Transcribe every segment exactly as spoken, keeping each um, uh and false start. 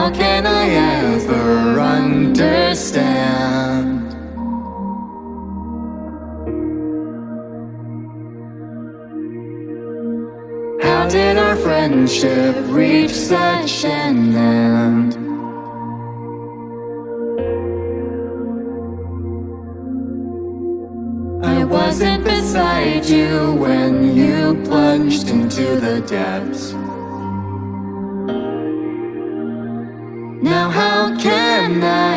How can I ever understand? How did our friendship reach such an end? I wasn't beside you when you plunged into the depths. Now how can I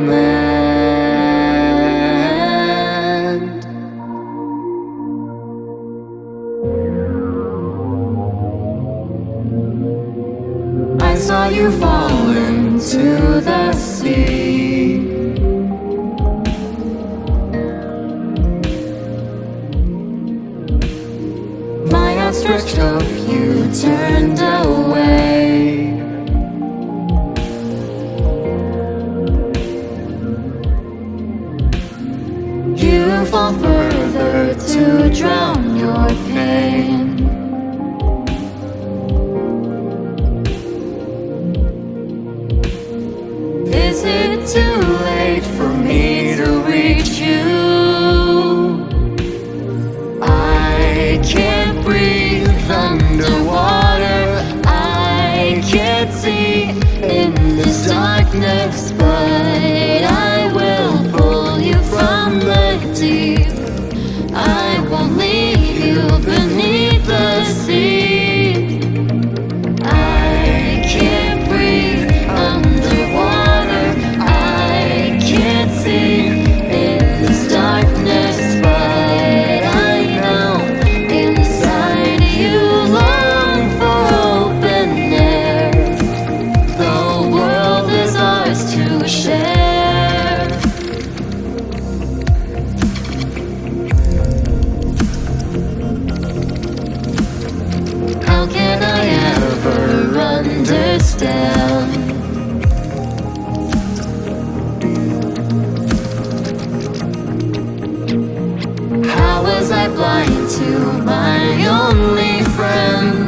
amend? I saw you fall into the sea. My outstretched hope you turned away. You fall further to drown your pain. Is it too late for me to reach you? I can't breathe underwater. I can't see in this darkness, but I will pull you from the deep. I won't leave you beneath the sea. I can't breathe underwater. I can't see in this darkness, but I know inside you long for open air. The world is ours to share. How can I ever understand? How was I blind to my only friend?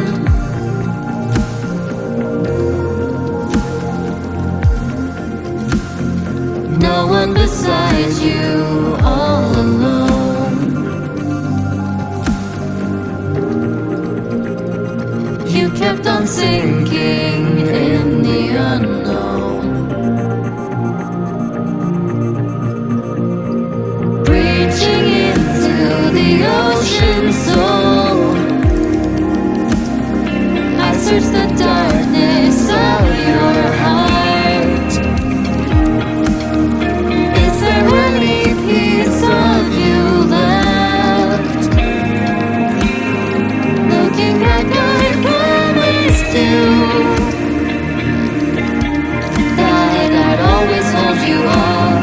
No one besides you, all alone. You kept on sinking in the unknown, reaching into the ocean soul. I searched the darkness of your heart. Is there any piece of you left? Looking back, I promised you that I'd always hold you up,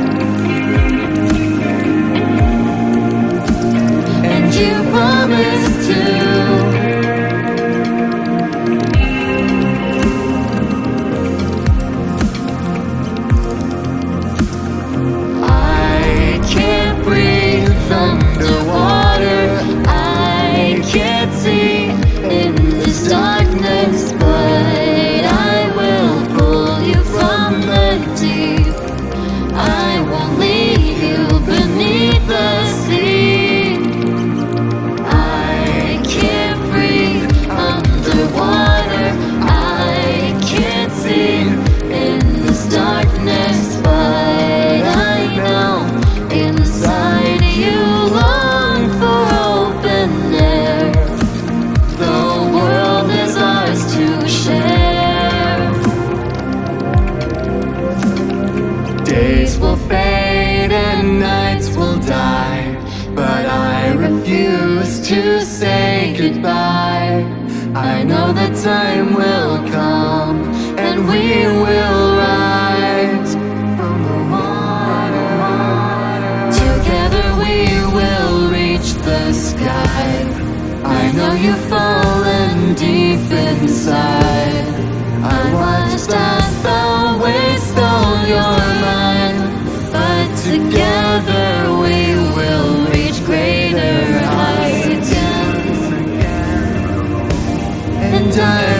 and you promised to. I can't breathe underwater. I can't see in this darkness, but I will pull you from the deep. I won't leave you beneath the sea. I can't breathe underwater. I can't see in this darkness, but I know inside you long for open air. The world is ours to share. Days will fade and nights will die, but I refuse to say goodbye. I know that time will come and we will rise from the water. Together we will reach the sky. I know you've fallen deep inside. I watched as the waves stole your mind, but together we will reach greater heights. And I